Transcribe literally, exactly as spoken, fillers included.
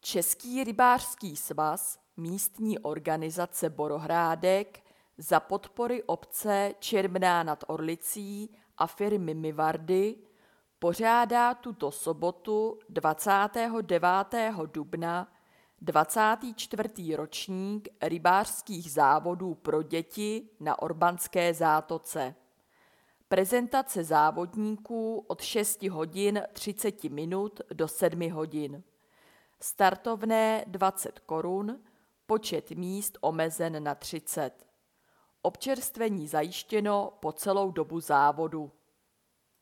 Český rybářský svaz, místní organizace Borohrádek za podpory obce Čermná nad Orlicí a firmy Mivardy pořádá tuto sobotu dvacátého devátého dubna dvacátý čtvrtý ročník rybářských závodů pro děti na Orbanské zátoce. Prezentace závodníků od šest hodin třicet minut do sedm hodin. Startovné dvacet korun, počet míst omezen na třicet. Občerstvení zajištěno po celou dobu závodu.